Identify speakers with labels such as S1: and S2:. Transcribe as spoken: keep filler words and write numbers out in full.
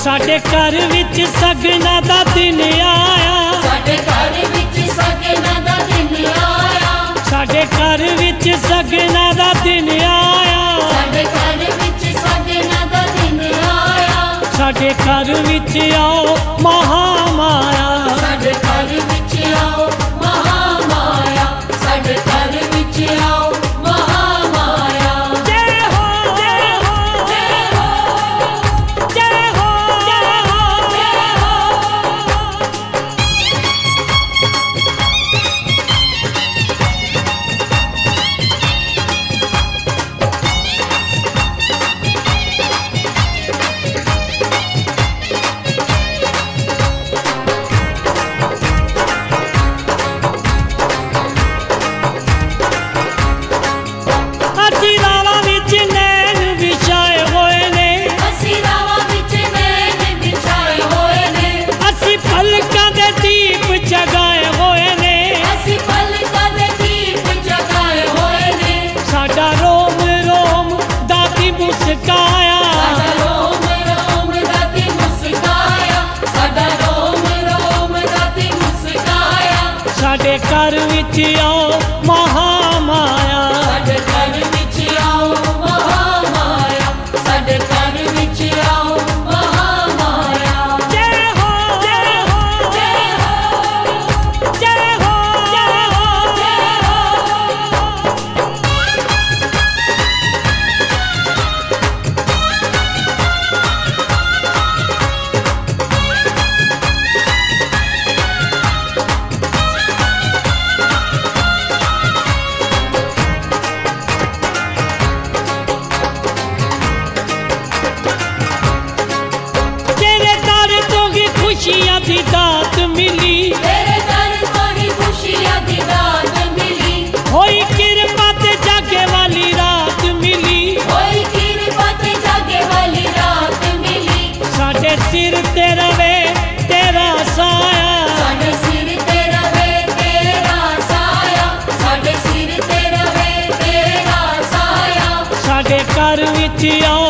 S1: साडे घर विच सगना दा दिन आया,
S2: साडे घर विच सगना दा दिन आया,
S1: साडे घर विच सगना दा दिन आया,
S2: साडे घर विच सगना दा दिन आया,
S1: साडे घर विच आओ महामाया,
S2: साडे घर विच आओ महामाया, साडे घर विच आओ महामाया।
S1: जय हो जय हो जय हो जय हो जय हो। ਅਸੀਂ ਰਾਵਾਂ ਵਿੱਚ ਨੈਣ ਵਿਛਾਏ ਹੋਏ ਨੇ,
S2: ਅਸੀਂ ਰਾਵਾਂ ਵਿੱਚ ਨੈਣ ਵਿਛਾਏ ਹੋਏ ਨੇ,
S1: ਅਸੀਂ ਪਲਕਾਂ ਦੇ ਦੀਪ ਜਗਾਏ ਹੋਏ ਨੇ,
S2: ਅਸੀਂ ਪਲਕਾਂ ਦੇ ਦੀਪ ਜਗਾਏ ਹੋਏ ਨੇ,
S1: ਸਾਡਾ ਰੋਮ ਰੋਮ ਦਾਤੀ ਮੁਸਕਾਇਆ,
S2: ਸਾਡਾ ਰੋਮ ਰੋਮ ਦਾਤੀ ਮੁਸਕਾਇਆ, ਸਾਡਾ ਰੋਮ ਰੋਮ ਦਾਤੀ ਮੁਸਕਾਇਆ,
S1: ਸਾਡੇ ਘਰ ਵਿੱਚ ਆਓ ਮਹਾਮਾਇਆ,
S2: ਸਾਡੇ ਘਰ ਵਿੱਚ ਆਓ ਮਹਾਮਾਇਆ, ਸਾਡੇ ਘਰ ਵਿੱਚ ਆਓ ਮਹਾਮਾਇਆ।
S1: ਜੈ ਹੋ ਜੈ ਹੋ ਜੈ ਹੋ ਜੈ ਹੋ ਜੈ ਹੋ ਜੈ ਹੋ। तेरे दर तो ही खुशियां दी दात मिली,
S2: तेरे दर तो ही खुशियाँ दी दात मिली,
S1: होई किरपा ते जागे वाली रात मिली,
S2: होई किरपा ते जागे वाली रात मिली,
S1: साडे सिर ते रवे तेरा साया,
S2: साडे सिर ते रवे तेरा साया, साडे सिर ते रवे तेरा साया,
S1: साडे घर विच आओ